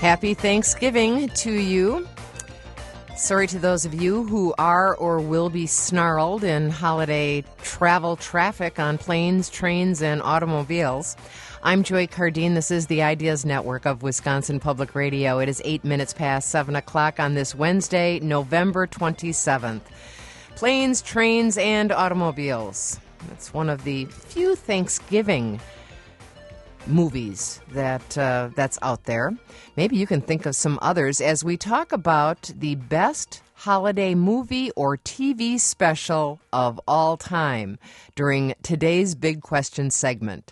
Happy Thanksgiving to you. Sorry to those of you who are or will be snarled in holiday travel traffic on planes, trains, and automobiles. I'm Joy Cardine. This is the Ideas Network of Wisconsin Public Radio. It is 8 minutes past 7 o'clock on this Wednesday, November 27th. Planes, trains, and automobiles. It's one of the few Thanksgiving movies that's out there. Maybe you can think of some others as we talk about the best holiday movie or TV special of all time during today's Big Question segment.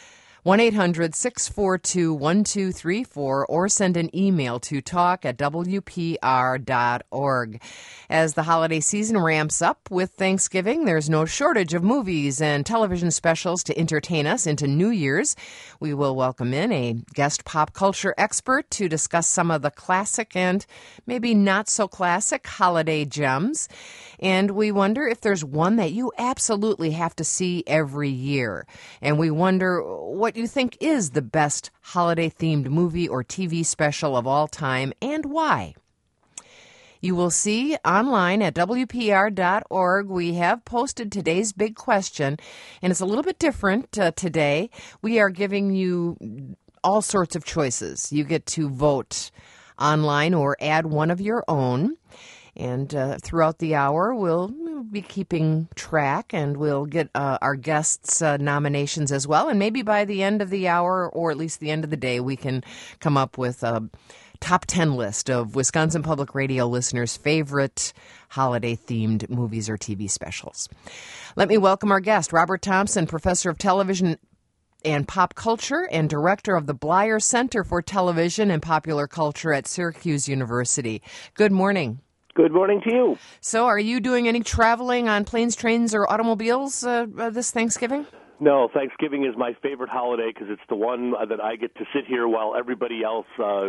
1-800-642-1234 or send an email to talk@wpr.org. As the holiday season ramps up with Thanksgiving, there's no shortage of movies and television specials to entertain us into New Year's. We will welcome in a guest pop culture expert to discuss some of the classic and maybe not so classic holiday gems. And we wonder if there's one that you absolutely have to see every year. And we wonder what you think is the best holiday-themed movie or TV special of all time and why. You will see online at WPR.org, we have posted today's big question, and it's a little bit different today. We are giving you all sorts of choices. You get to vote online or add one of your own. And throughout the hour, we'll be keeping track, and we'll get our guests' nominations as well. And maybe by the end of the hour, or at least the end of the day, we can come up with a top 10 list of Wisconsin Public Radio listeners' favorite holiday-themed movies or TV specials. Let me welcome our guest, Robert Thompson, professor of television and pop culture and director of the Bleier Center for Television and Popular Culture at Syracuse University. Good morning. Good morning to you. So are you doing any traveling on planes, trains, or automobiles this Thanksgiving? No, Thanksgiving is my favorite holiday because it's the one that I get to sit here while everybody else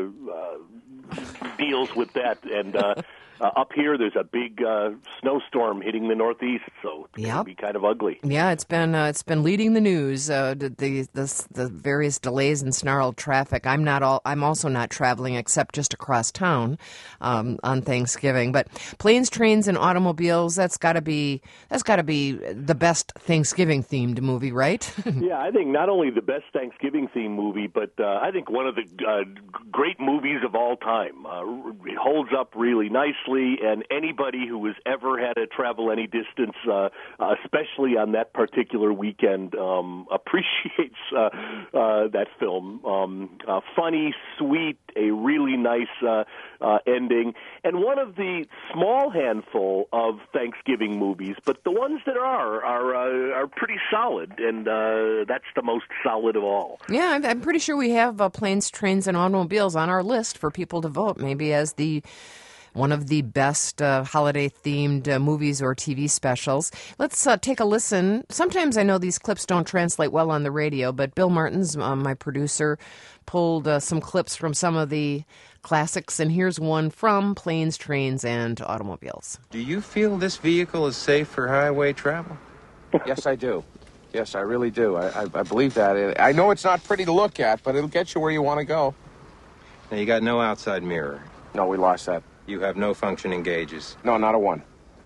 deals with that. And up here, there's a big snowstorm hitting the Northeast, so it's going to be kind of ugly. Yeah, it's been leading the news. The various delays and snarled traffic. I'm also not traveling except just across town on Thanksgiving. But planes, trains, and automobiles. That's got to be the best Thanksgiving themed movie, right? Yeah, I think not only the best Thanksgiving themed movie, but I think one of the great movies of all time. It holds up really nicely. And anybody who has ever had to travel any distance, especially on that particular weekend, appreciates that film. Funny, sweet, a really nice ending, and one of the small handful of Thanksgiving movies, but the ones that are pretty solid, and that's the most solid of all. Yeah, I'm pretty sure we have planes, trains, and automobiles on our list for people to vote, maybe as one of the best holiday-themed movies or TV specials. Let's take a listen. Sometimes I know these clips don't translate well on the radio, but Bill Martins, my producer, pulled some clips from some of the classics, and here's one from Planes, Trains, and Automobiles. Do you feel this vehicle is safe for highway travel? Yes, I do. Yes, I really do. I believe that. I know it's not pretty to look at, but it'll get you where you want to go. Now, you got no outside mirror. No, we lost that. You have no functioning gauges. No, not a one.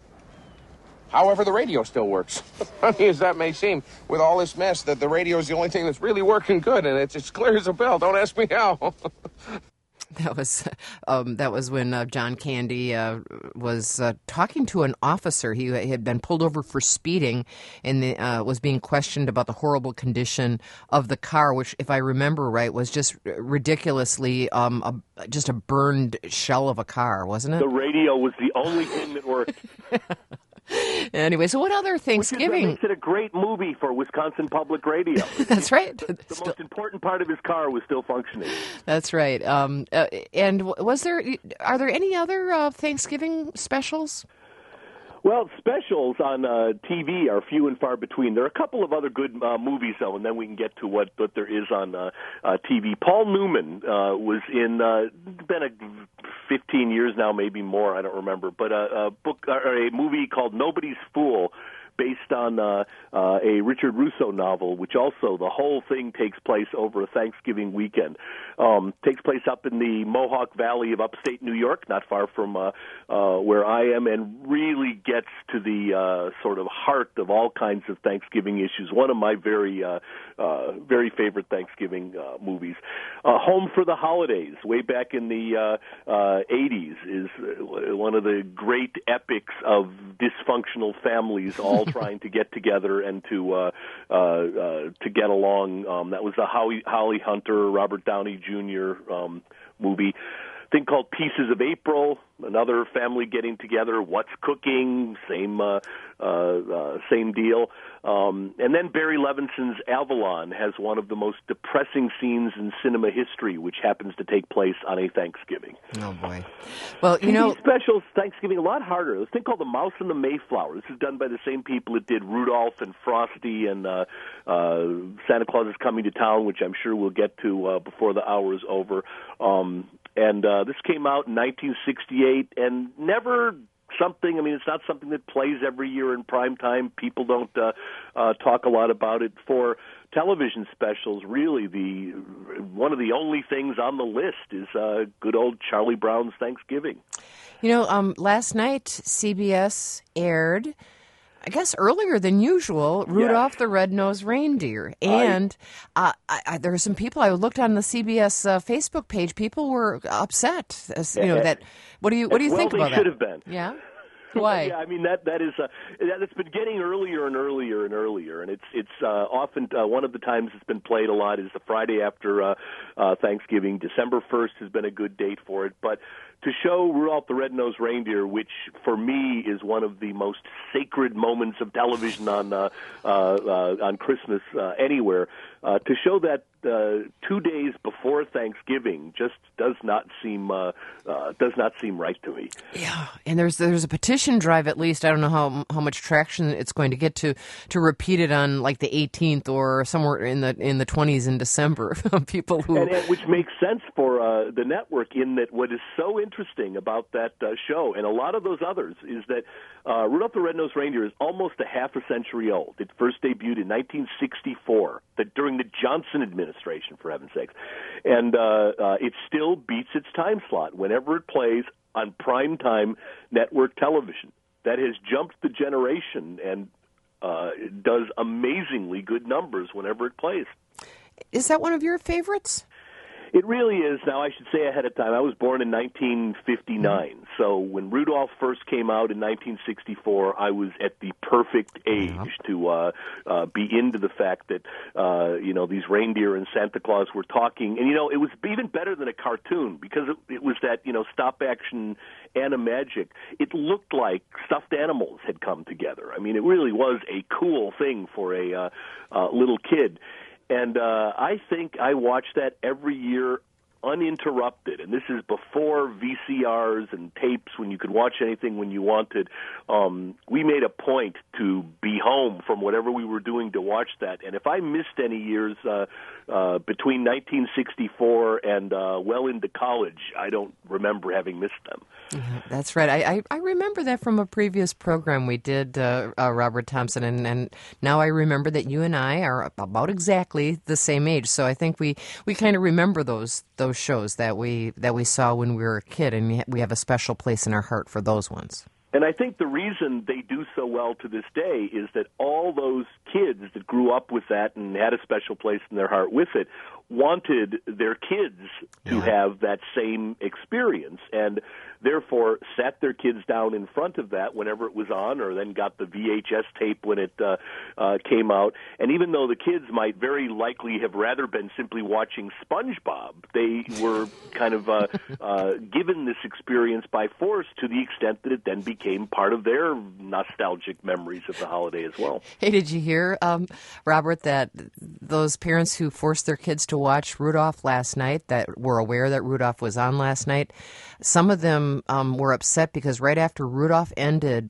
However, the radio still works. Funny as that may seem, with all this mess, that the radio is the only thing that's really working good, and it's as clear as a bell. Don't ask me how. That was when John Candy was talking to an officer. He had been pulled over for speeding and was being questioned about the horrible condition of the car, which, if I remember right, was just ridiculously just a burned shell of a car, wasn't it? The radio was the only thing that worked. Anyway, so what other Thanksgiving? Which makes it a great movie for Wisconsin Public Radio. That's right. The most important part of his car was still functioning. That's right. And are there any other Thanksgiving specials? Well, specials on TV are few and far between. There are a couple of other good movies, though, and then we can get to what there is on TV. Paul Newman was in, been 15 years now, maybe more, I don't remember, but a book or a movie called Nobody's Fool, based on a Richard Russo novel, which also the whole thing takes place over a Thanksgiving weekend. Takes place up in the Mohawk Valley of upstate New York, not far from where I am, and really gets to the sort of heart of all kinds of Thanksgiving issues. One of my very favorite Thanksgiving movies. Home for the Holidays, way back in the 80s, is one of the great epics of dysfunctional families all trying to get together and to get along. That was the Holly Hunter, Robert Downey Jr. Movie. Thing called Pieces of April, another family getting together. What's Cooking? Same deal. And then Barry Levinson's Avalon has one of the most depressing scenes in cinema history, which happens to take place on a Thanksgiving. Oh boy! Well, TV specials Thanksgiving a lot harder. There's a thing called The Mouse and the Mayflower. This is done by the same people that did Rudolph and Frosty and Santa Claus is Coming to Town, which I'm sure we'll get to before the hour is over. And this came out in 1968 and never something, I mean, it's not something that plays every year in prime time. People don't talk a lot about it. For television specials, really, one of the only things on the list is good old Charlie Brown's Thanksgiving. Last night, CBS aired, I guess earlier than usual, Rudolph the Red-Nosed Reindeer. And there were some people, I looked on the CBS Facebook page, people were upset. That. What do you think about that? They should have been. Yeah? Why? Yeah, I mean that's been getting earlier and earlier and earlier, and it's often one of the times it's been played a lot is the Friday after Thanksgiving. December 1st has been a good date for it, but to show Rudolph the Red-Nosed Reindeer, which for me is one of the most sacred moments of television on Christmas anywhere, to show that 2 days before Thanksgiving just does not seem right to me. Yeah, and there's a petition drive, at least. I don't know how much traction it's going to get to repeat it on like the 18th or somewhere in the 20s in December. People who which makes sense for the network, in that what is so interesting about that show and a lot of those others is that Rudolph the Red-Nosed Reindeer is almost a half a century old. It first debuted in 1964, during the Johnson administration, for heaven's sakes. And it still beats its time slot whenever it plays on primetime network television. That has jumped the generation and it does amazingly good numbers whenever it plays. Is that one of your favorites? It really is. Now, I should say ahead of time, I was born in 1959. So when Rudolph first came out in 1964, I was at the perfect age to be into the fact that, these reindeer and Santa Claus were talking. And, it was even better than a cartoon because it was that, stop-action animagic. It looked like stuffed animals had come together. I mean, it really was a cool thing for a little kid. And I think I watch that every year uninterrupted. And this is before VCRs and tapes when you could watch anything when you wanted. We made a point to be home from whatever we were doing to watch that. And if I missed any years between 1964 and well into college, I don't remember having missed them. That's right. I remember that from a previous program we did, Robert Thompson, and now I remember that you and I are about exactly the same age. So I think we kind of remember those shows that we saw when we were a kid, and we have a special place in our heart for those ones. And I think the reason they do so well to this day is that all those kids that grew up with that and had a special place in their heart with it wanted their kids to have that same experience, and therefore sat their kids down in front of that whenever it was on, or then got the VHS tape when it came out. And even though the kids might very likely have rather been simply watching SpongeBob, they were kind of given this experience by force, to the extent that it then became part of their nostalgic memories of the holiday as well. Hey, did you hear, Robert, that those parents who forced their kids to watch Rudolph last night, that were aware that Rudolph was on last night, some of them were upset because right after Rudolph ended,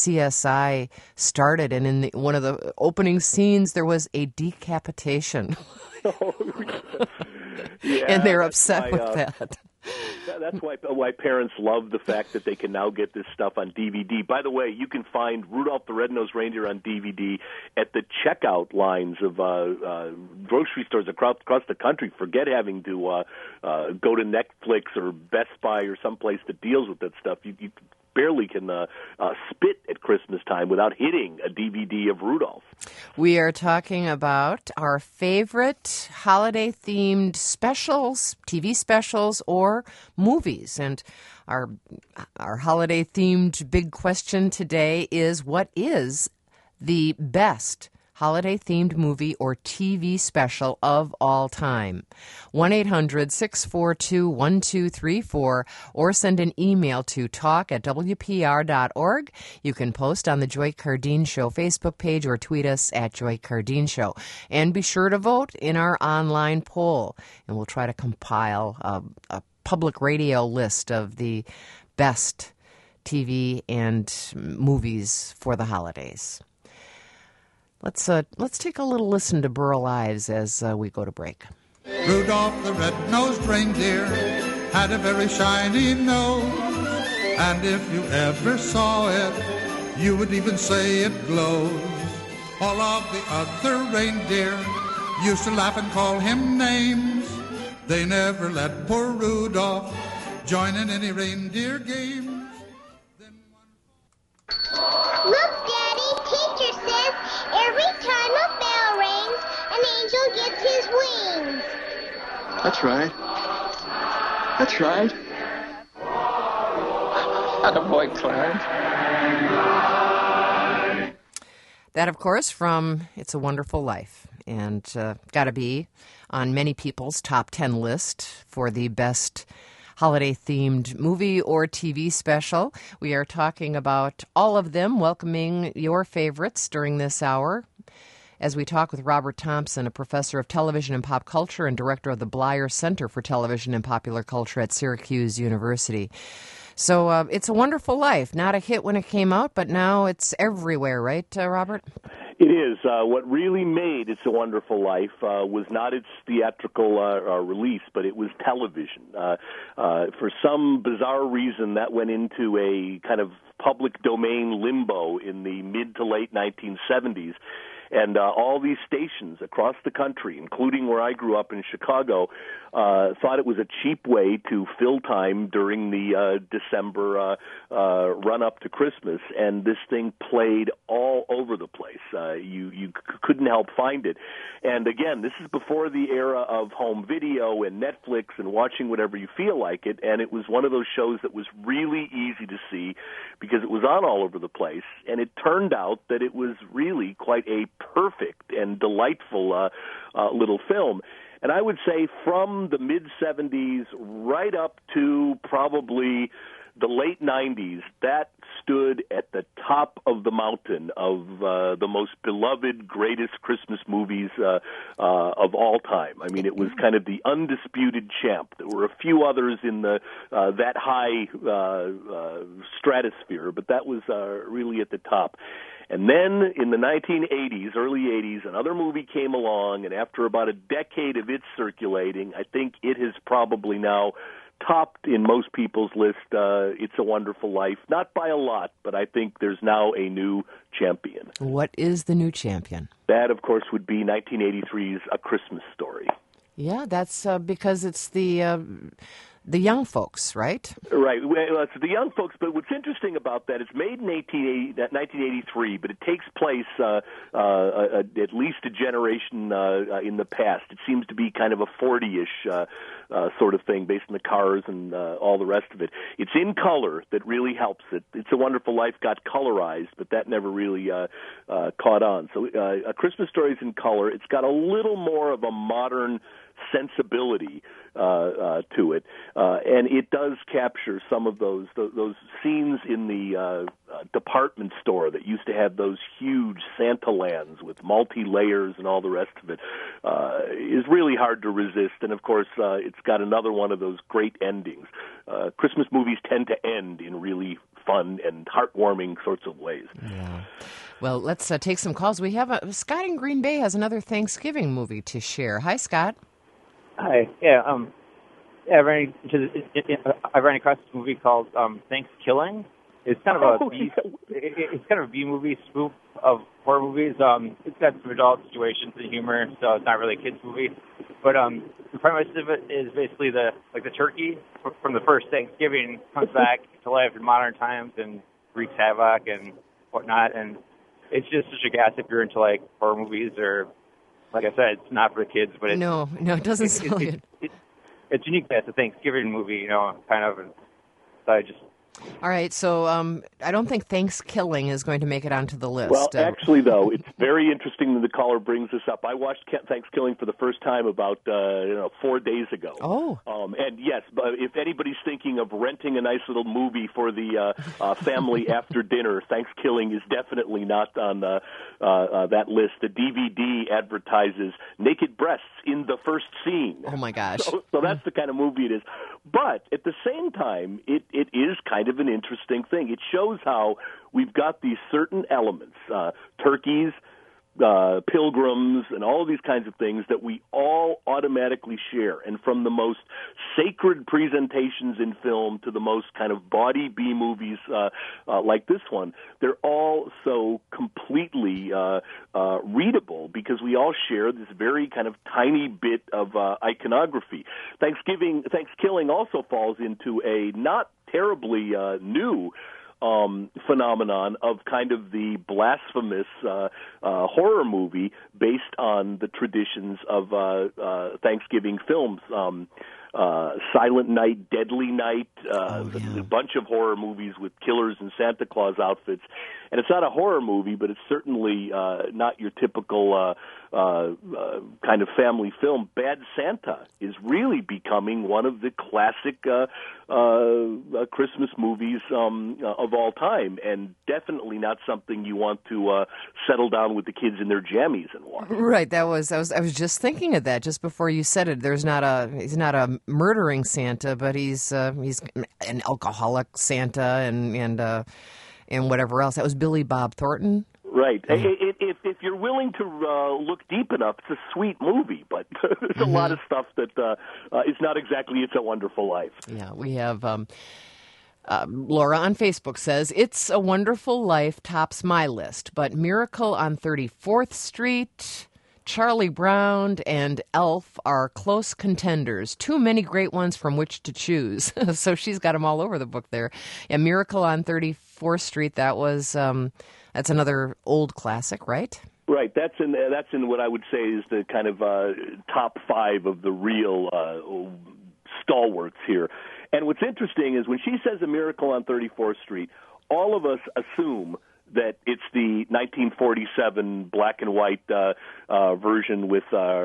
CSI started, and in one of the opening scenes there was a decapitation. Yeah, and they're upset with that. that's why parents love the fact that they can now get this stuff on DVD. By the way, you can find Rudolph the Red-Nosed Reindeer on DVD at the checkout lines of grocery stores across the country. Forget having to go to Netflix or Best Buy or someplace that deals with that stuff. You barely can spit at Christmas time without hitting a DVD of Rudolph. We are talking about our favorite holiday-themed specials, TV specials, or movies. And our holiday-themed big question today is, what is the best holiday-themed movie or TV special of all time? 1-800-642-1234, or send an email to talk@wpr.org. You can post on the Joy Cardine Show Facebook page or tweet us at Joy Cardine Show. And be sure to vote in our online poll, and we'll try to compile a public radio list of the best TV and movies for the holidays. Let's take a little listen to Burl Ives as we go to break. Rudolph the red-nosed reindeer had a very shiny nose, and if you ever saw it, you would even say it glows. All of the other reindeer used to laugh and call him names. They never let poor Rudolph join in any reindeer games. Look, Daddy, teacher says every time a bell rings, an angel gets his wings. That's right. That's right. Attaboy, Clarence. That, of course, from It's a Wonderful Life, and got to be on many people's top 10 list for the best holiday-themed movie or TV special. We are talking about all of them, welcoming your favorites during this hour as we talk with Robert Thompson, a professor of television and pop culture and director of the Bleier Center for Television and Popular Culture at Syracuse University. So It's a Wonderful Life, not a hit when it came out, but now it's everywhere, right, Robert? It is. What really made It's a Wonderful Life was not its theatrical release, but it was television. For some bizarre reason, that went into a kind of public domain limbo in the mid to late 1970s. And all these stations across the country, including where I grew up in Chicago, thought it was a cheap way to fill time during the December run-up to Christmas. And this thing played all over the place. You couldn't help find it. And again, this is before the era of home video and Netflix and watching whatever you feel like it. And it was one of those shows that was really easy to see because it was on all over the place. And it turned out that it was really quite a perfect and delightful little film. And I would say from the mid-'70s right up to probably the late 90s, that stood at the top of the mountain of the most beloved, greatest Christmas movies of all time. I mean, it was kind of the undisputed champ. There were a few others in the that high stratosphere, but that was really at the top. And then in the 1980s, early 80s, another movie came along, and after about a decade of its circulating, I think it has probably now topped in most people's list It's a Wonderful Life. Not by a lot, but I think there's now a new champion. What is the new champion? That, of course, would be 1983's A Christmas Story. Yeah, that's because it's the young folks, right? Right. Well, it's the young folks, but what's interesting about that, it's made in 1983, but it takes place at least a generation in the past. It seems to be kind of a 40-ish sort of thing based on the cars and all the rest of it. It's in color that really helps it. It's a Wonderful Life got colorized, but that never really caught on. So A Christmas Story is in color. It's got a little more of a modern sensibility to it, and it does capture some of those scenes in the department store that used to have those huge Santa lands with multi-layers and all the rest of it. Is really hard to resist, and of course it's got another one of those great endings. Christmas movies tend to end in really fun and heartwarming sorts of ways. Yeah. Well, let's take some calls. We have Scott in Green Bay has another Thanksgiving movie to share. Hi, Scott. Hi. Yeah. ever ran across this movie called Thanksgiving? It's kind of it's kind of a B movie spoof of horror movies. It's got some adult situations and humor, so it's not really a kids movie. But the premise of it is basically the turkey from the first Thanksgiving comes back to life in modern times and wreaks havoc and whatnot. And it's just such a gas if you're into like horror movies, or like I said, it's not for the kids. But no, it doesn't sound good. It's unique that it's a Thanksgiving movie, kind of. And so I just. All right, so I don't think Thanksgiving is going to make it onto the list. Well, actually, though, it's very interesting that the caller brings this up. I watched Thanksgiving for the first time about 4 days ago. Oh. And yes, but if anybody's thinking of renting a nice little movie for the family after dinner, Thanksgiving is definitely not on that list. The DVD advertises naked breasts in the first scene. Oh, my gosh. So that's the kind of movie it is. But at the same time, it is kind of an interesting thing. It shows how we've got these certain elements, turkeys, pilgrims, and all of these kinds of things that we all automatically share. And from the most sacred presentations in film to the most kind of bawdy B movies like this one, they're all so completely readable because we all share this very kind of tiny bit of iconography. Thanksgiving also falls into a not terribly new phenomenon of kind of the blasphemous horror movie based on the traditions of Thanksgiving films. Silent Night, Deadly Night, a bunch of horror movies with killers and Santa Claus outfits. And it's not a horror movie, but it's certainly not your typical kind of family film. Bad Santa is really becoming one of the classic Christmas movies of all time, and definitely not something you want to settle down with the kids in their jammies and watch. Right. I was just thinking of that just before you said it. He's not a murdering Santa, but he's an alcoholic Santa and whatever else. That was Billy Bob Thornton. Right. If you're willing to look deep enough, it's a sweet movie, but there's a lot of stuff that is not exactly It's a Wonderful Life. Yeah, we have Laura on Facebook says, It's a Wonderful Life tops my list, but Miracle on 34th Street, Charlie Brown, and Elf are close contenders. Too many great ones from which to choose. So she's got them all over the book there. Yeah, Miracle on 34th Street, that was... that's another old classic, right? Right. That's in what I would say is the kind of top five of the real stalwarts here. And what's interesting is when she says A Miracle on 34th Street, all of us assume that it's the 1947 black and white version with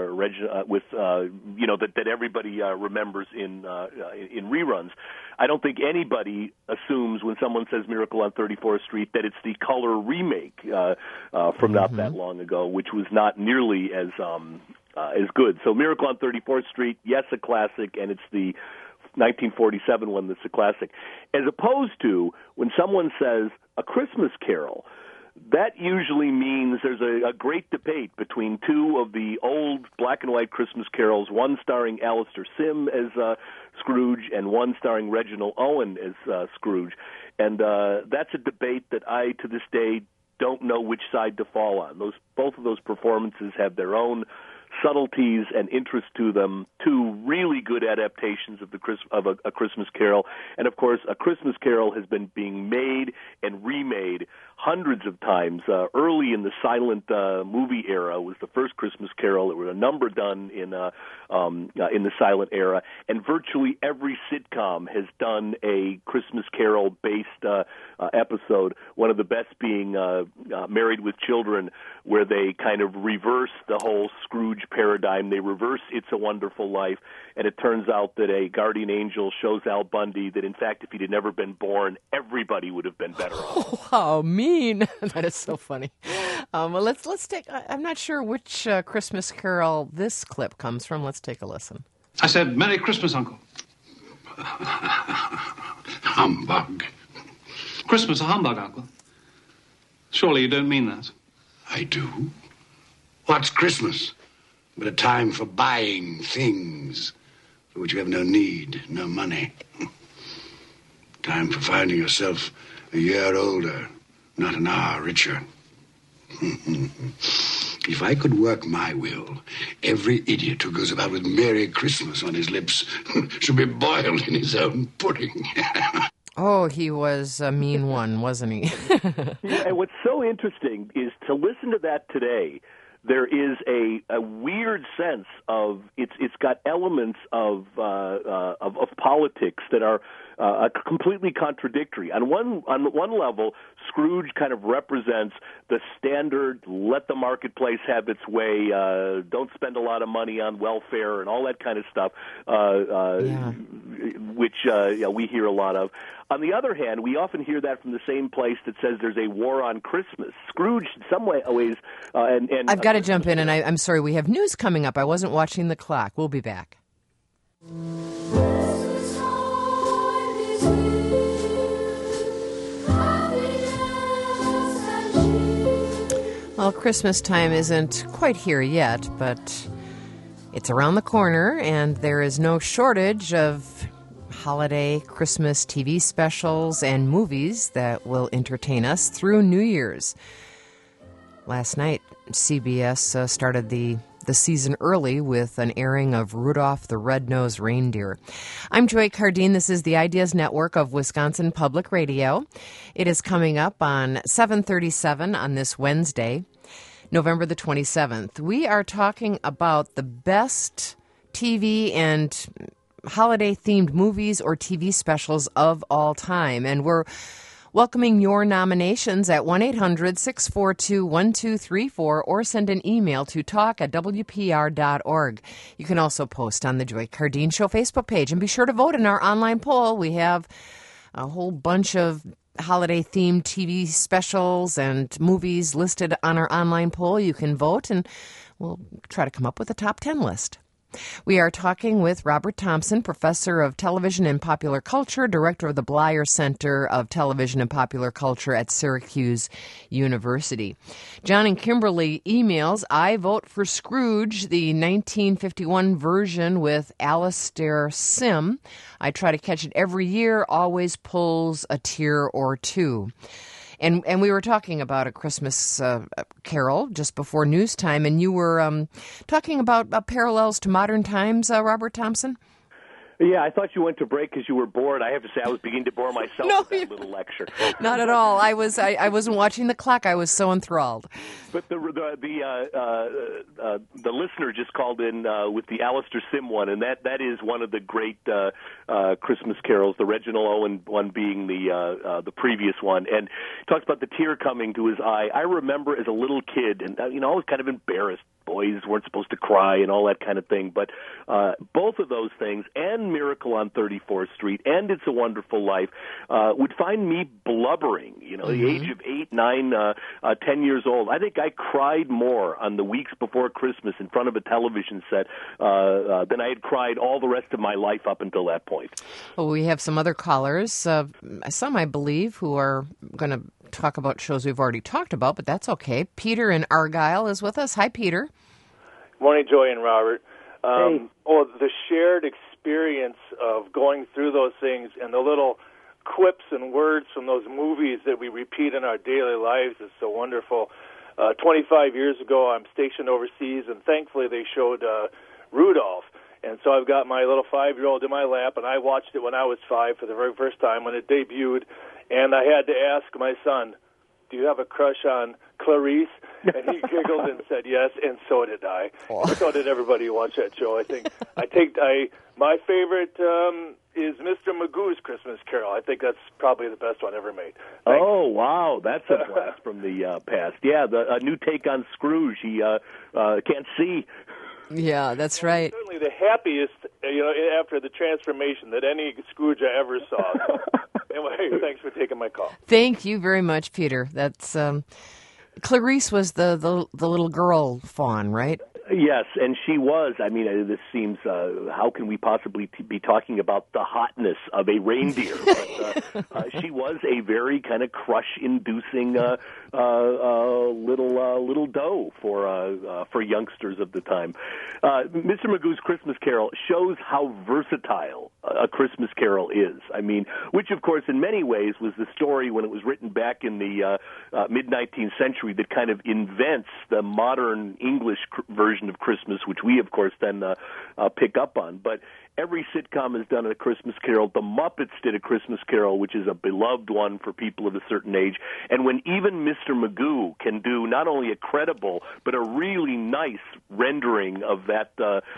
that everybody remembers in reruns. I don't think anybody assumes when someone says Miracle on 34th Street that it's the color remake from not that long ago, which was not nearly as good. So Miracle on 34th Street, yes, a classic, and it's the 1947 one that's a classic. As opposed to when someone says A Christmas Carol, that usually means there's a great debate between two of the old black and white Christmas carols, one starring Alistair Sim as Scrooge and one starring Reginald Owen as Scrooge. And that's a debate that I, to this day, don't know which side to fall on. Both of those performances have their own subtleties and interest to them. Two really good adaptations of A Christmas Carol, and of course, A Christmas Carol has been being made and remade hundreds of times. Early in the silent movie era was the first Christmas Carol. There were a number done in the silent era, and virtually every sitcom has done a Christmas Carol-based episode. One of the best being Married with Children, where they kind of reverse the whole Scrooge paradigm. They reverse It's a Wonderful Life, and it turns out that a guardian angel shows Al Bundy that, in fact, if he'd never been born, everybody would have been better off. Oh, how mean. That is so funny. Well, let's take, I'm not sure which Christmas Carol this clip comes from. Let's take a listen. I said, Merry Christmas, Uncle. Humbug. Christmas a humbug, Uncle. Surely you don't mean that. I do. What's Christmas but a time for buying things, for which you have no need, no money. Time for finding yourself a year older, not an hour richer. If I could work my will, every idiot who goes about with Merry Christmas on his lips should be boiled in his own pudding. Oh, he was a mean one, wasn't he? And what's so interesting is to listen to that today. There is a weird sense of it's got elements of politics that are completely contradictory. On one level, Scrooge kind of represents the standard let the marketplace have its way, don't spend a lot of money on welfare and all that kind of stuff, which we hear a lot of. On the other hand, we often hear that from the same place that says there's a war on Christmas. Scrooge, in some ways, and I've got to jump in, and I'm sorry, we have news coming up. I wasn't watching the clock. We'll be back. Well, Christmas time isn't quite here yet, but it's around the corner, and there is no shortage of holiday Christmas TV specials and movies that will entertain us through New Year's. Last night, CBS started the season early with an airing of Rudolph the Red-Nosed Reindeer. I'm Joy Cardine. This is the Ideas Network of Wisconsin Public Radio. It is coming up on 7:37 on this Wednesday, November the 27th. We are talking about the best TV and holiday-themed movies or TV specials of all time. And we're welcoming your nominations at 1-800-642-1234 or send an email to talk@wpr.org. You can also post on the Joy Cardine Show Facebook page. And be sure to vote in our online poll. We have a whole bunch of holiday-themed TV specials and movies listed on our online poll. You can vote, and we'll try to come up with a top 10 list. We are talking with Robert Thompson, Professor of Television and Popular Culture, Director of the Bleier Center of Television and Popular Culture at Syracuse University. John and Kimberly emails, I vote for Scrooge, the 1951 version with Alastair Sim. I try to catch it every year, always pulls a tear or two. And we were talking about A Christmas Carol just before news time, and you were talking about parallels to modern times, Robert Thompson? Yeah, I thought you went to break because you were bored. I have to say, I was beginning to bore myself with that little lecture. Not at all. I wasn't watching the clock. I was so enthralled. But the listener just called in with the Alastair Sim one, and that is one of the great Christmas carols. The Reginald Owen one being the previous one, and he talks about the tear coming to his eye. I remember as a little kid, and I was kind of embarrassed. Boys weren't supposed to cry and all that kind of thing. But both of those things, and Miracle on 34th Street, and It's a Wonderful Life, would find me blubbering. The age of 8, 9, 10 years old. I think I cried more on the weeks before Christmas in front of a television set than I had cried all the rest of my life up until that point. Well, we have some other callers, some I believe, who are going to talk about shows we've already talked about, but that's okay. Peter in Argyle is with us. Hi, Peter. Morning, Joy and Robert. Hey. The shared experience of going through those things and the little quips and words from those movies that we repeat in our daily lives is so wonderful. 25 years ago, I'm stationed overseas, and thankfully they showed Rudolph. And so I've got my little 5-year-old in my lap, and I watched it when I was 5 for the very first time when it debuted. And I had to ask my son, do you have a crush on Clarice? And he giggled and said yes, and so did I. And so did everybody who watched that show. My favorite is Mr. Magoo's Christmas Carol. I think that's probably the best one ever made. Thanks. Oh, wow, that's a blast from the past. Yeah, a new take on Scrooge. He can't see. Yeah, that's right. Certainly the happiest, after the transformation that any Scrooge I ever saw. Anyway, thanks for taking my call. Thank you very much, Peter. That's Clarice was the little girl fawn, right? Yes, and she was. I mean, this seems, how can we possibly be talking about the hotness of a reindeer? But she was a very kind of crush-inducing little little dough for youngsters of the time. Mr. Magoo's Christmas Carol shows how versatile A Christmas Carol is. I mean, which, of course, in many ways was the story when it was written back in the mid-19th century that kind of invents the modern English version of Christmas, which we, of course, then pick up on. But every sitcom has done A Christmas Carol. The Muppets did A Christmas Carol, which is a beloved one for people of a certain age. And when even Mr. Magoo can do not only a credible, but a really nice rendering of that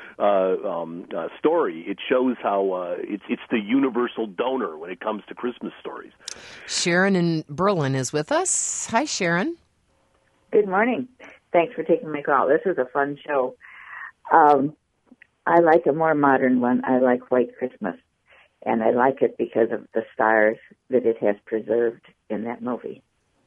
story, it shows how it's the universal donor when it comes to Christmas stories. Sharon in Berlin is with us. Hi, Sharon. Good morning. Thanks for taking my call. This is a fun show. I like a more modern one. I like White Christmas, and I like it because of the stars that it has preserved in that movie.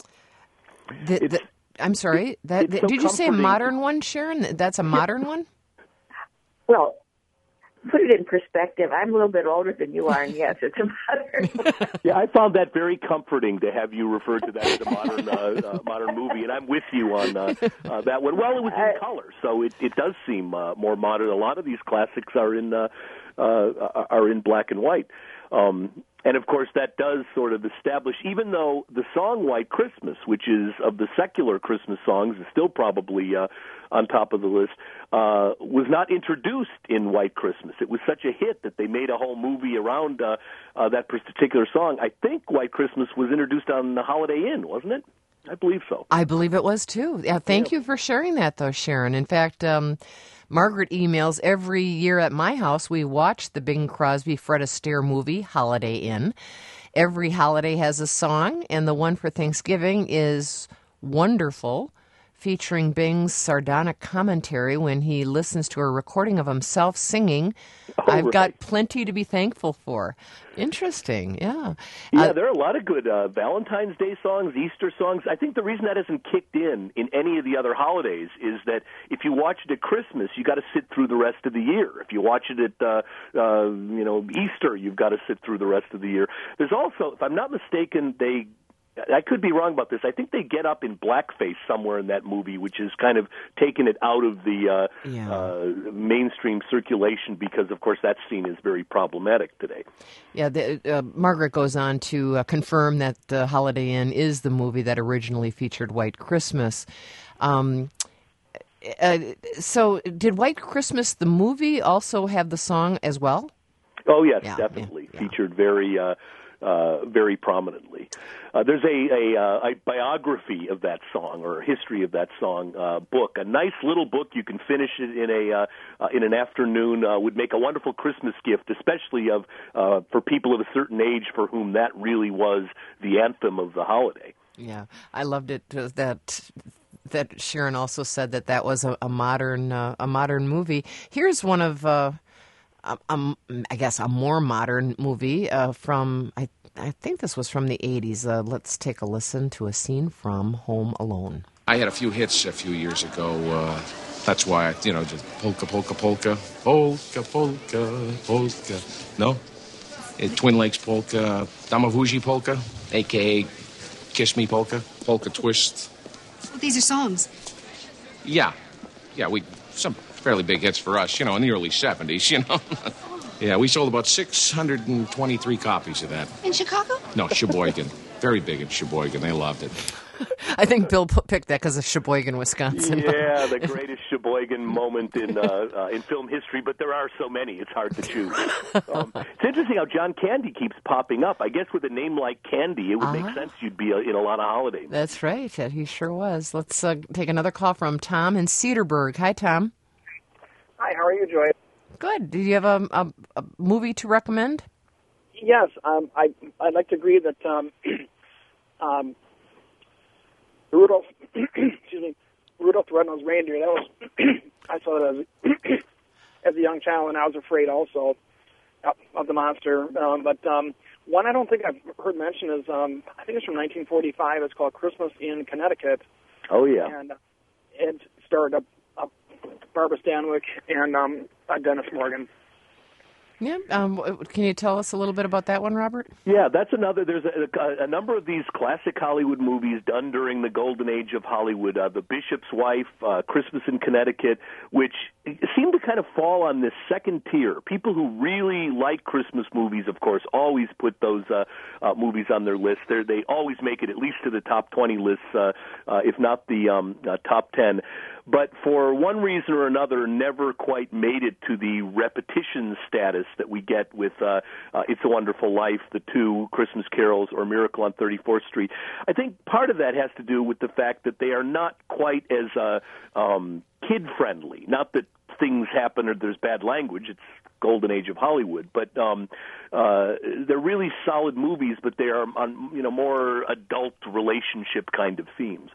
I'm sorry. Did you say a modern one, Sharon? That's a modern one? Well, put it in perspective. I'm a little bit older than you are, and yes, it's a modern one. Yeah, I found that very comforting to have you refer to that as a modern movie, and I'm with you on that one. Well, it was in color, so it does seem more modern. A lot of these classics are in black and white. And, of course, that does sort of establish, even though the song White Christmas, which is of the secular Christmas songs, is still probably on top of the list, was not introduced in White Christmas. It was such a hit that they made a whole movie around that particular song. I think White Christmas was introduced on the Holiday Inn, wasn't it? I believe so. I believe it was, too. Yeah, thank you for sharing that, though, Sharon. In fact, Margaret emails, every year at my house, we watch the Bing Crosby, Fred Astaire movie, Holiday Inn. Every holiday has a song, and the one for Thanksgiving is wonderful, featuring Bing's sardonic commentary when he listens to a recording of himself singing, I've got plenty to be thankful for. Interesting, yeah. Yeah, there are a lot of good Valentine's Day songs, Easter songs. I think the reason that hasn't kicked in any of the other holidays is that if you watch it at Christmas, you got to sit through the rest of the year. If you watch it at Easter, you've got to sit through the rest of the year. There's also, if I'm not mistaken, I could be wrong about this. I think they get up in blackface somewhere in that movie, which has kind of taken it out of the mainstream circulation because, of course, that scene is very problematic today. Yeah, Margaret goes on to confirm that Holiday Inn is the movie that originally featured White Christmas. So did White Christmas, the movie, also have the song as well? Oh, yes, definitely. Yeah. Featured very prominently. There's a biography of that song or a history of that song book. A nice little book. You can finish it in an afternoon. Would make a wonderful Christmas gift, especially for people of a certain age for whom that really was the anthem of the holiday. Yeah, I loved it. That Sharon also said that was a modern movie. Here's one of I guess a more modern movie from I think this was from the 80s. Let's take a listen to a scene from Home Alone. I had a few hits a few years ago. That's why, just polka, polka, polka, polka, polka, polka. No? Twin Lakes polka, Damavuji polka, a.k.a. Kiss Me polka, polka twist. Well, these are songs. Yeah, some fairly big hits for us, in the early 70s, Yeah, we sold about 623 copies of that. In Chicago? No, Sheboygan. Very big in Sheboygan. They loved it. I think Bill picked that because of Sheboygan, Wisconsin. Yeah, the greatest Sheboygan moment in film history, but there are so many, it's hard to choose. It's interesting how John Candy keeps popping up. I guess with a name like Candy, it would make sense you'd be in a lot of holiday movies. That's right. He sure was. Let's take another call from Tom in Cedarburg. Hi, Tom. Hi, how are you, Joy? Good. Do you have a movie to recommend? Yes, I'd like to agree that Rudolph, Rudolph the Red-Nosed Reindeer. That was I saw it as a young child, and I was afraid also of the monster. But one I don't think I've heard mentioned is I think it's from 1945. It's called Christmas in Connecticut. Oh yeah, and it starred Barbara Stanwyck and Dennis Morgan. Yeah. Can you tell us a little bit about that one, Robert? Yeah, that's another. There's a number of these classic Hollywood movies done during the golden age of Hollywood. The Bishop's Wife, Christmas in Connecticut, which seem to kind of fall on this second tier. People who really like Christmas movies, of course, always put those movies on their list. They always make it at least to the top 20 lists, if not the top 10. But for one reason or another, never quite made it to the repetition status that we get with It's a Wonderful Life, The Two, Christmas Carols, or Miracle on 34th Street. I think part of that has to do with the fact that they are not quite as kid-friendly. Not that things happen or there's bad language. It's golden age of Hollywood, but they're really solid movies, but they are on more adult relationship kind of themes.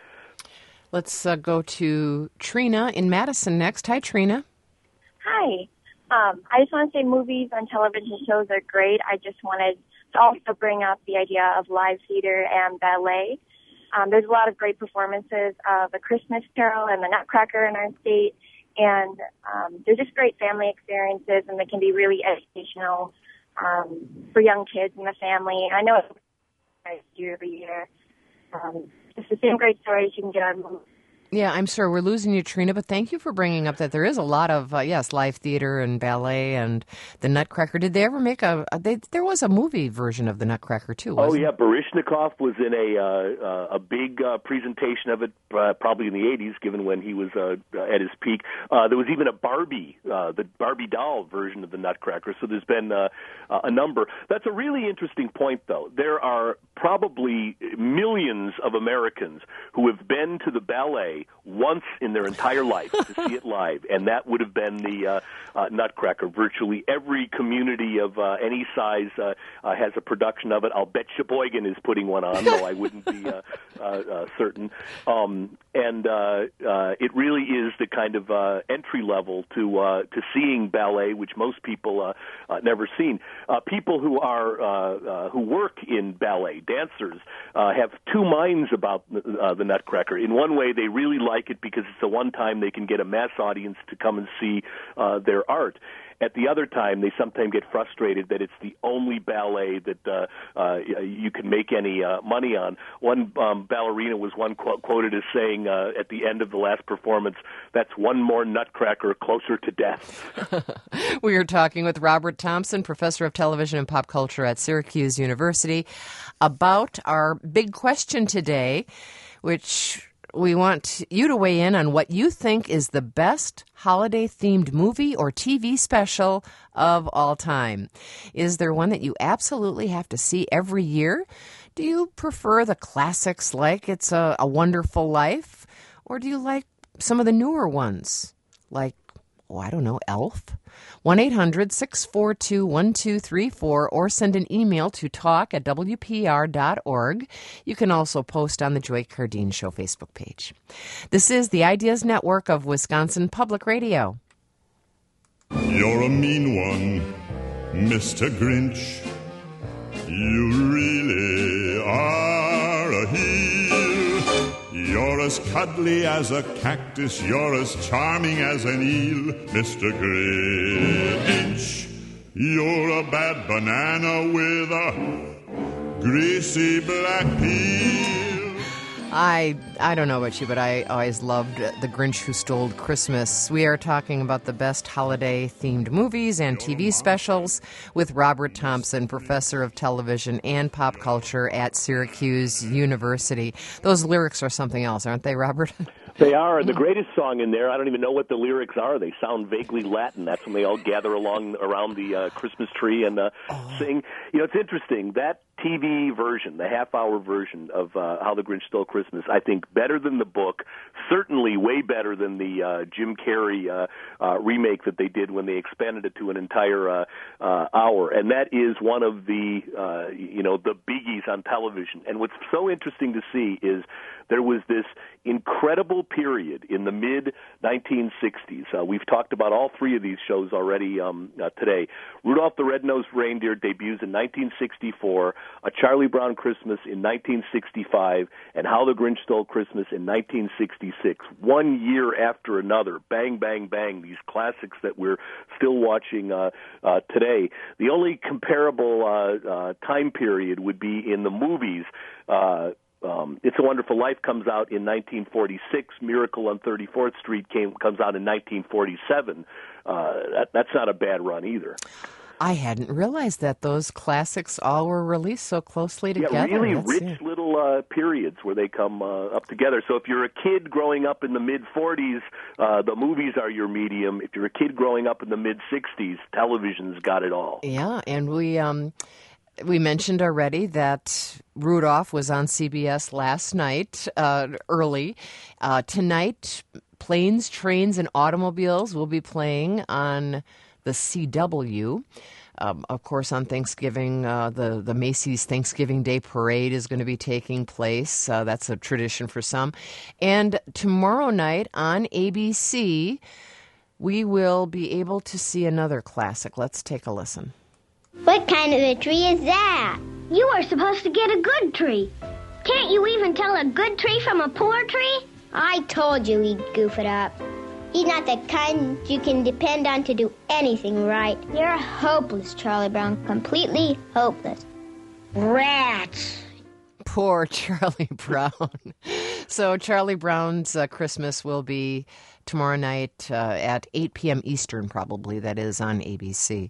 Let's go to Trina in Madison next. Hi, Trina. Hi. I just want to say movies and television shows are great. I just wanted to also bring up the idea of live theater and ballet. There's a lot of great performances of A Christmas Carol and The Nutcracker in our state, and they're just great family experiences, and they can be really educational for young kids and the family. I know it's year over year. It's the same great stories you can get on movies. Yeah, I'm sorry we're losing you, Trina, but thank you for bringing up that there is a lot of, live theater and ballet and the Nutcracker. Did they ever make there was a movie version of the Nutcracker, too, wasn't yeah, Baryshnikov was in a big presentation of it, probably in the 80s, given when he was at his peak. There was even a Barbie, the Barbie doll version of the Nutcracker, so there's been a number. That's a really interesting point, though. There are probably millions of Americans who have been to the ballet once in their entire life to see it live, and that would have been the Nutcracker. Virtually every community of any size has a production of it. I'll bet Sheboygan is putting one on, though I wouldn't be certain. It really is the kind of entry level to seeing ballet, which most people never seen. People who are who work in ballet, dancers, have two minds about the Nutcracker. In one way, they really like it because it's the one time they can get a mass audience to come and see their art. At the other time, they sometimes get frustrated that it's the only ballet that you can make any money on. One ballerina was quoted as saying at the end of the last performance, "That's one more Nutcracker closer to death." We are talking with Robert Thompson, professor of television and pop culture at Syracuse University, about our big question today, which we want you to weigh in on what you think is the best holiday-themed movie or TV special of all time. Is there one that you absolutely have to see every year? Do you prefer the classics like It's a Wonderful Life? Or do you like some of the newer ones like, Elf? 1-800-642-1234 or send an email to talk@wpr.org. You can also post on the Joy Cardine Show Facebook page. This is the Ideas Network of Wisconsin Public Radio. You're a mean one, Mr. Grinch. You really are a heel. You're as cuddly as a cactus, you're as charming as an eel, Mr. Grinch. You're a bad banana with a greasy black peel. I don't know about you, but I always loved The Grinch Who Stole Christmas. We are talking about the best holiday-themed movies and TV specials with Robert Thompson, professor of television and pop culture at Syracuse University. Those lyrics are something else, aren't they, Robert? They are, and the greatest song in there, I don't even know what the lyrics are. They sound vaguely Latin. That's when they all gather around the Christmas tree and sing. It's interesting. That TV version, the half-hour version of How the Grinch Stole Christmas, I think better than the book, certainly way better than the Jim Carrey remake that they did when they expanded it to an entire hour. And that is one of the, the biggies on television. And what's so interesting to see is there was this incredible period in the mid-1960s. We've talked about all three of these shows already today. Rudolph the Red-Nosed Reindeer debuts in 1964, A Charlie Brown Christmas in 1965, and How the Grinch Stole Christmas in 1966. 1 one year after another. Bang, bang, bang. These classics that we're still watching today. The only comparable time period would be in the movies. It's a Wonderful Life comes out in 1946. Miracle on 34th Street comes out in 1947. That's not a bad run either. I hadn't realized that those classics all were released so closely together. Yeah, really rich little periods where they come up together. So if you're a kid growing up in the mid-40s, the movies are your medium. If you're a kid growing up in the mid-60s, television's got it all. Yeah, and we mentioned already that Rudolph was on CBS last night, early. Tonight, Planes, Trains, and Automobiles will be playing on the CW. Of course, on Thanksgiving, the Macy's Thanksgiving Day Parade is going to be taking place. That's a tradition for some. And tomorrow night on ABC, we will be able to see another classic. Let's take a listen. What kind of a tree is that? You are supposed to get a good tree. Can't you even tell a good tree from a poor tree? I told you he'd goof it up. He's not the kind you can depend on to do anything right. You're hopeless, Charlie Brown. Completely hopeless. Rats. Poor Charlie Brown. So Charlie Brown's Christmas will be tomorrow night at 8 p.m. Eastern, probably. That is on ABC.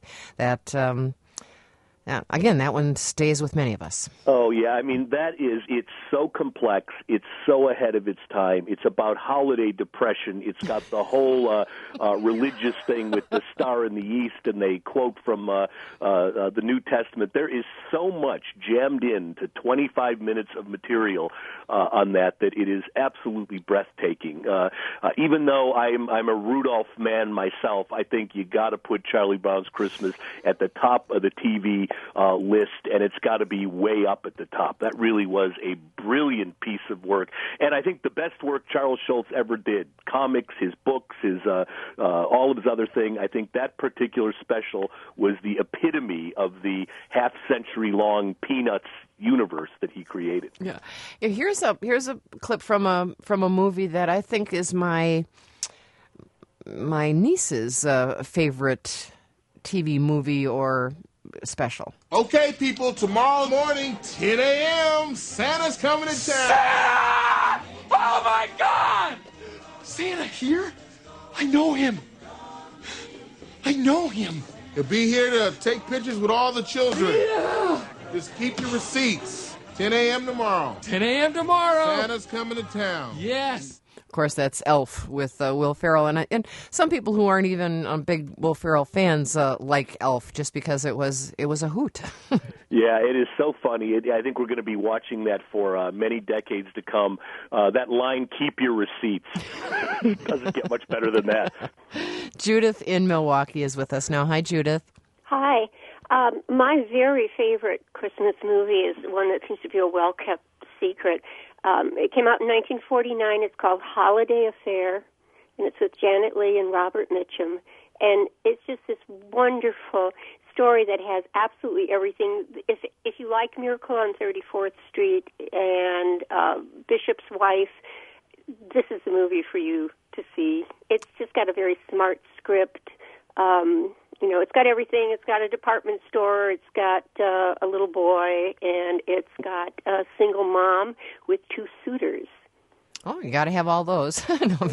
Again, that one stays with many of us. Oh, yeah. I mean, it's so complex. It's so ahead of its time. It's about holiday depression. It's got the whole religious thing with the star in the east, and they quote from the New Testament. There is so much jammed into 25 minutes of material on that it is absolutely breathtaking. Even though I'm a Rudolph man myself, I think you got to put Charlie Brown's Christmas at the top of the TV list, and it's got to be way up at the top. That really was a brilliant piece of work, and I think the best work Charles Schulz ever did. Comics, his books, his all of his other thing. I think that particular special was the epitome of the half-century-long Peanuts universe that he created. Yeah, here's a clip from a movie that I think is my niece's favorite TV movie or special. Okay, people, tomorrow morning, 10 a.m., Santa's coming to town. Santa! Oh, my God! Santa here? I know him. He'll be here to take pictures with all the children. Yeah. Just keep your receipts. 10 a.m. tomorrow. 10 a.m. tomorrow. Santa's coming to town. Yes. Of course, that's Elf with Will Ferrell, and some people who aren't even big Will Ferrell fans like Elf just because it was a hoot. Yeah, it is so funny. I think we're going to be watching that for many decades to come. That line, "Keep your receipts," doesn't get much better than that. Judith in Milwaukee is with us now. Hi, Judith. Hi. My very favorite Christmas movie is one that seems to be a well-kept secret. It came out in 1949. It's called Holiday Affair, and it's with Janet Leigh and Robert Mitchum. And it's just this wonderful story that has absolutely everything. If you like Miracle on 34th Street and Bishop's Wife, this is the movie for you to see. It's just got a very smart script. It's got everything. It's got a department store. It's got a little boy, and it's got a single mom with 2 suitors. Oh, you got to have all those.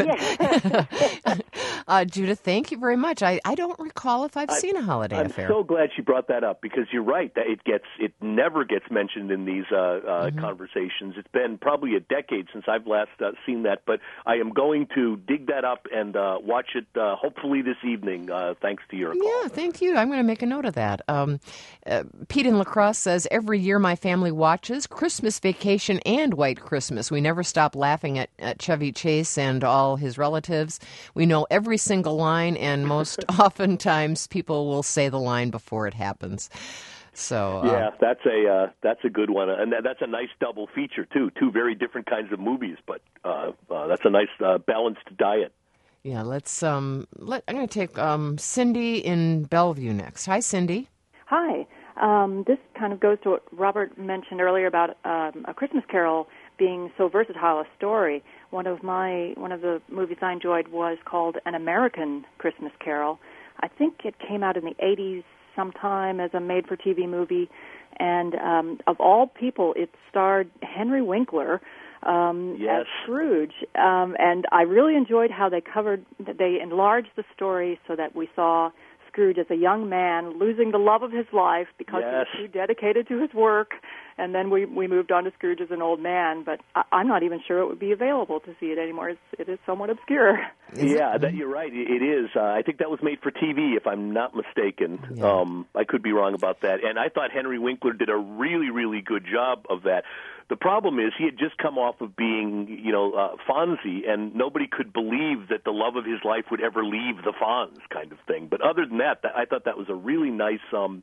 Judith, thank you very much. I don't recall if I've seen a Holiday Affair. I'm so glad she brought that up because you're right. That it never gets mentioned in these conversations. It's been probably a decade since I've last seen that, but I am going to dig that up and watch it hopefully this evening, thanks to your call. Yeah, thank you. I'm going to make a note of that. Pete in La Crosse says, every year my family watches Christmas Vacation and White Christmas. We never stop laughing at Chevy Chase and all his relatives. We know every single line, and most oftentimes people will say the line before it happens. So yeah, that's a good one, and that's a nice double feature too. 2 very different kinds of movies, but that's a nice balanced diet. Yeah, I'm going to take Cindy in Bellevue next. Hi, Cindy. Hi. This kind of goes to what Robert mentioned earlier about A Christmas Carol being so versatile a story. One of the movies I enjoyed was called An American Christmas Carol. I think it came out in the 80s sometime as a made-for-TV movie, and of all people, it starred Henry Winkler as Scrooge, and I really enjoyed how they enlarged the story so that we saw Scrooge as a young man losing the love of his life because he was too dedicated to his work, and then we moved on to Scrooge as an old man, but I'm not even sure it would be available to see it anymore. It is somewhat obscure. Yeah, you're right. It is. I think that was made for TV, if I'm not mistaken. Yeah. I could be wrong about that. And I thought Henry Winkler did a really, really good job of that. The problem is he had just come off of being, Fonzie, and nobody could believe that the love of his life would ever leave the Fonz kind of thing. But other than that, I thought that was a really nice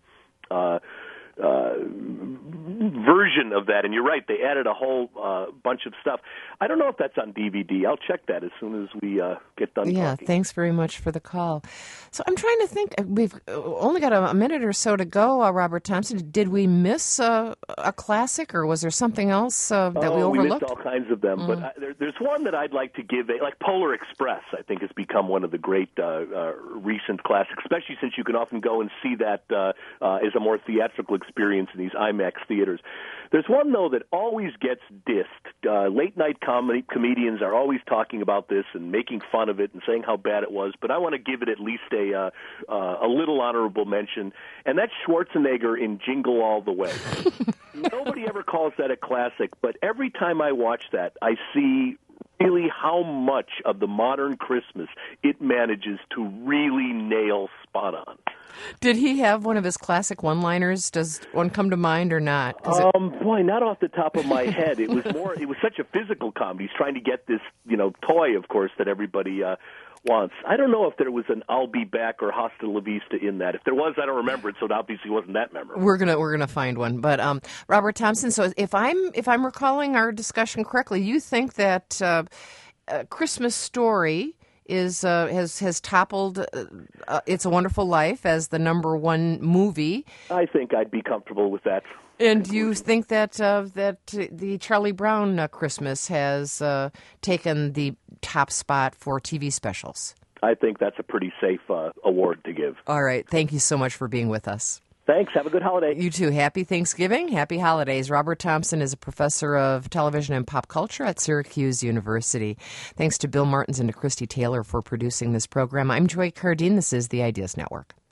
version of that. And you're right, they added a whole bunch of stuff. I don't know if that's on DVD. I'll check that as soon as we get done talking. Thanks very much for the call. So I'm trying to think. We've only got a minute or so to go, Robert Thompson. Did we miss a classic, or was there something else that we overlooked? We missed all kinds of them. But there's one that I'd like to give, like Polar Express, I think has become one of the great recent classics, especially since you can often go and see that as a more theatrical experience in these IMAX theaters. There's one, though, that always gets dissed. Late-night comedians are always talking about this and making fun of it and saying how bad it was, but I want to give it at least a little honorable mention, and that's Schwarzenegger in Jingle All the Way. Nobody ever calls that a classic, but every time I watch that, I see really how much of the modern Christmas it manages to really nail spot on. Did he have one of his classic one-liners? Does one come to mind or not? Boy, not off the top of my head. It was such a physical comedy. He's trying to get this, toy, of course, that everybody wants. I don't know if there was an "I'll be back" or "Hasta la vista" in that. If there was, I don't remember it, so it obviously wasn't that memorable. We're gonna find one. But Robert Thompson, so if I'm recalling our discussion correctly, you think that Christmas Story has toppled It's a Wonderful Life as the number one movie. I think I'd be comfortable with that. And you think that the Charlie Brown Christmas has taken the top spot for TV specials? I think that's a pretty safe award to give. All right. Thank you so much for being with us. Thanks. Have a good holiday. You too. Happy Thanksgiving. Happy holidays. Robert Thompson is a professor of television and pop culture at Syracuse University. Thanks to Bill Martins and to Christy Taylor for producing this program. I'm Joy Cardine. This is the Ideas Network.